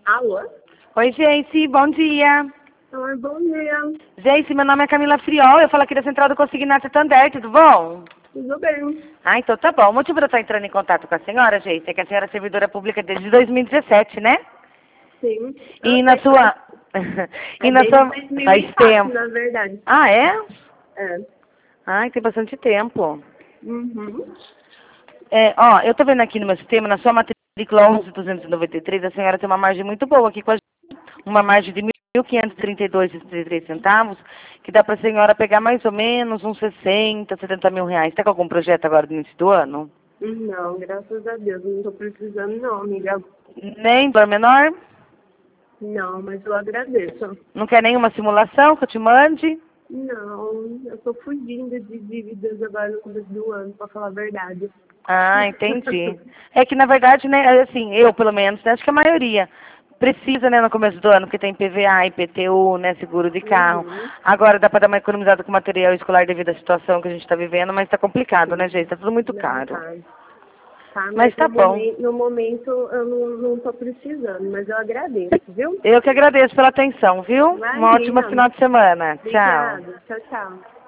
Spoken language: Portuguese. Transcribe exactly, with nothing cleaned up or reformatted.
Alô? Oi, Geice, bom dia. Oi, bom dia. Geice, meu nome é Camila Friol, eu falo aqui da Central do Consignato Santander, tudo bom? Tudo bem? Ah, então tá bom. O motivo de eu estar entrando em contato com a senhora, Geice, é que a senhora é servidora pública desde dois mil e dezessete, né? Sim. E Eu na sei, sua... e é na desde sua... dois mil Faz e quatro, tempo. na verdade. Ah, é? É. Ai, tem bastante tempo. Uhum. É, ó, eu tô vendo aqui no meu sistema, na sua matrícula onze mil duzentos e noventa e três, a senhora tem uma margem muito boa aqui com a gente. Uma margem de mil quinhentos e trinta e dois vírgula trinta e três centavos, que dá para a senhora pegar mais ou menos uns sessenta, setenta mil reais. Está com algum projeto agora no início do ano? Não, graças a Deus, não tô precisando não, amiga. Nem dor menor? Não, mas eu agradeço. Não quer nenhuma simulação que eu te mande? Não, eu tô fugindo de dívidas agora no começo do ano, pra falar a verdade. Ah, entendi. É que, na verdade, né, assim, eu, pelo menos, né, acho que a maioria precisa, né, no começo do ano, porque tem I P V A, I P T U, né, seguro de carro. Uhum. Agora dá para dar uma economizada com material escolar devido à situação que a gente está vivendo, mas está complicado, né, Sim. gente? Está tudo muito Não, caro. tá. Tá, Mas mas tá no, bom. momen no momento eu não, não tô precisando, mas eu agradeço, viu? Eu que agradeço pela atenção, viu? Uma ótima Imagina. final de semana. Tchau. Obrigada. Tchau, tchau.